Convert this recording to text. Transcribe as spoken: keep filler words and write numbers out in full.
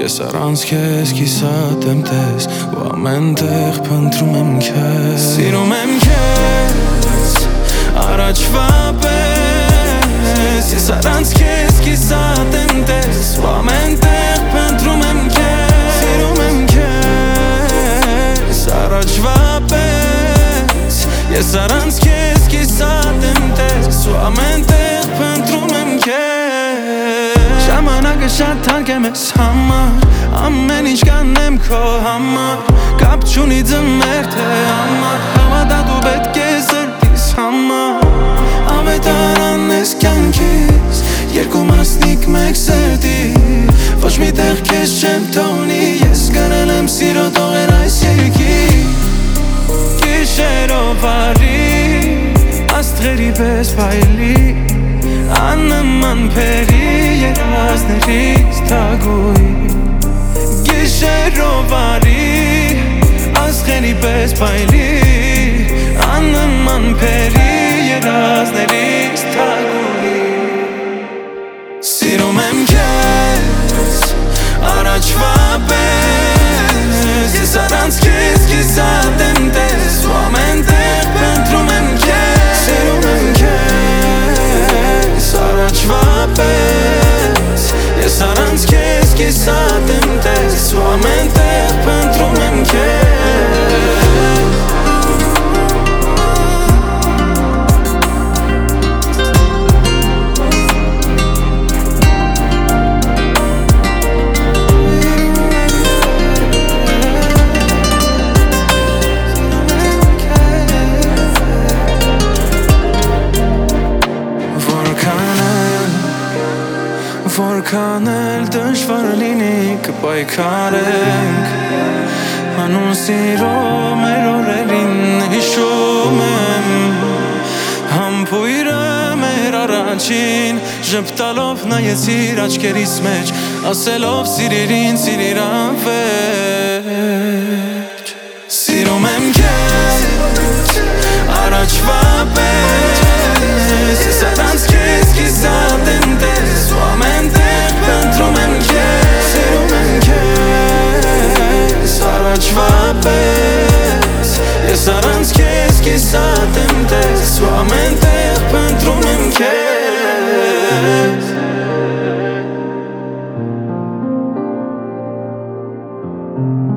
Ես առանց քեզ կիսատ եմ տես ու ամեն տեղ փնտրում եմ քեզ Սիրում եմ քեզ առաջվա պես Ես առանց քեզ կիսատ եմ տես ու ամեն տեղ փնտրում եմ քեզ Սիրում եմ քեզ առաջվա պես Ես առանց քեզ կիսատ եմ տես ու ամեն տեղ փնտրում եմ քեզ Ժամանակը շատ թանկ է մեզ համար Ամեն ինչ կանեմ քո համար Կապ չունի ձմեր թե համար Հավատա դու պետք է սրտիս համար Ավետարան ես կյանքիս Երկու մասնիկ մեկ սրտի Ոչ մի տեղ քեզ չեմ թողնի Ես գնել եմ սիրո տողեր այս երկի Գիշերով արի Աստղերի պես պայլի Աննման փերի երազներից թագուի Գիշերով արի Աստղերի պես պայլի Աննման փերի երազներից թագուի Սիրում եմ քեզ առաջվա պես Ես առանց քեզ կիսատ եմ տես ու ամեն տեղ փնտրում եմ քեզ Սիրում եմ քեզ առաջվա պես Ես առանց քեզ կիսատ եմ տես ու ամեն տեղ փնտրում եմ քեզ Որքան էլ դժվար լինի կպայքարենք Անուն սիրո մեր օրերին հիշում եմ Համբույրը մեր առաջին Ժպտալով նայեցիր աչքերիս մեջ Ասելով սիրիր ինձ, սիրիր անվերջ Սիրում եմ քեզ առաջվա պես Ես առանց քեզ կիսատ եմ տես ու ամեն տեղ փնտրում եմ քեզ Սիրում եմ քեզ առաջվա պես Ես առանց քեզ կիսատ եմ տես ու ամեն տեղ փնտրում եմ քեզ